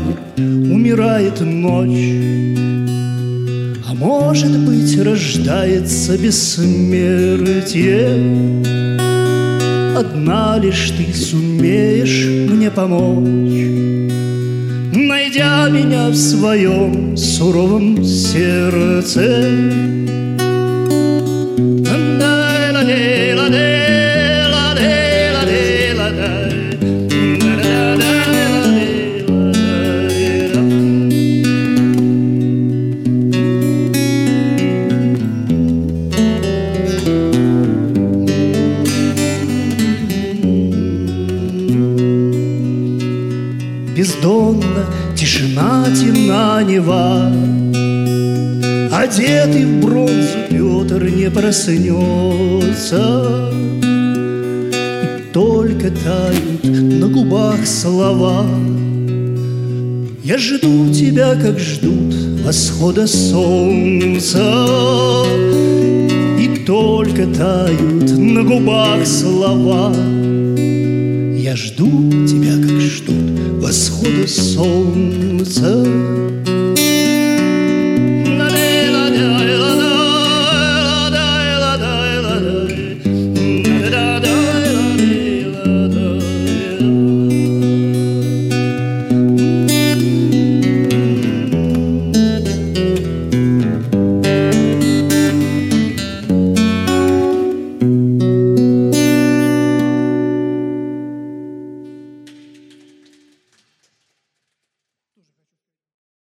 умирает ночь. А может быть, рождается бессмертие. Одна лишь ты сумеешь мне помочь, найдя меня в своем суровом сердце. Бездонна, тишина, темна Нева, одетый в бронзу Петр не проснется. И только тают на губах слова. Я жду тебя, как ждут восхода солнца. И только тают на губах слова. Я жду тебя, как ждут восхода солнца.